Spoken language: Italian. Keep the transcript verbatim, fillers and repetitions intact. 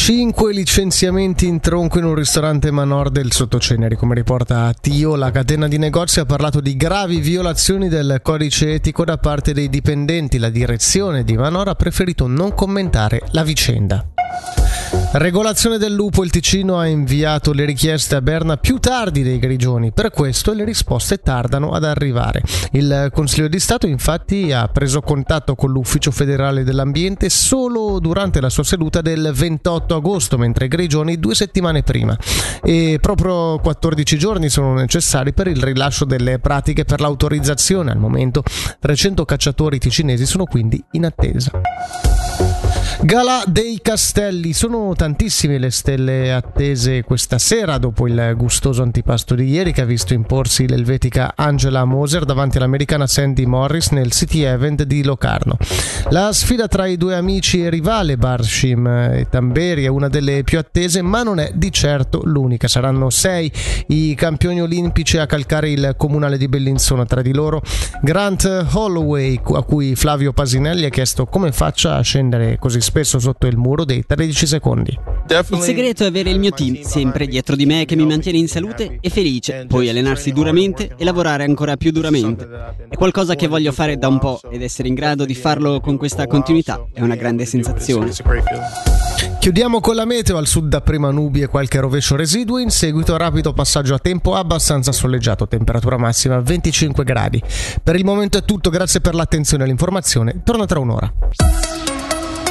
Cinque licenziamenti in tronco in un ristorante Manor del Sottoceneri. Come riporta Tio, la catena di negozi ha parlato di gravi violazioni del codice etico da parte dei dipendenti. La direzione di Manor ha preferito non commentare la vicenda. Regolazione del lupo, il Ticino ha inviato le richieste a Berna più tardi dei Grigioni, per questo le risposte tardano ad arrivare. Il Consiglio di Stato infatti ha preso contatto con l'Ufficio federale dell'ambiente solo durante la sua seduta del ventotto agosto, mentre i Grigioni due settimane prima, e proprio quattordici giorni sono necessari per il rilascio delle pratiche per l'autorizzazione. Al momento trecento cacciatori ticinesi sono quindi in attesa. Gala dei Castelli, sono tantissime le stelle attese questa sera dopo il gustoso antipasto di ieri che ha visto imporsi l'elvetica Angela Moser davanti all'americana Sandy Morris nel City Event di Locarno. La sfida tra i due amici e rivale Barshim e Tamberi è una delle più attese, ma non è di certo l'unica. Saranno sei i campioni olimpici a calcare il comunale di Bellinzona, tra di loro Grant Holloway, a cui Flavio Pasinelli ha chiesto come faccia a scendere così spesso sotto il muro dei tredici secondi. Il segreto è avere il mio team sempre dietro di me che mi mantiene in salute e felice, poi allenarsi duramente e lavorare ancora più duramente. È qualcosa che voglio fare da un po' ed essere in grado di farlo con questa continuità è una grande sensazione. Chiudiamo con la meteo. Al sud dapprima nubi e qualche rovescio residuo, in seguito rapido passaggio a tempo abbastanza soleggiato, temperatura massima venticinque gradi. Per il momento è tutto, grazie per l'attenzione e l'informazione, torna tra un'ora.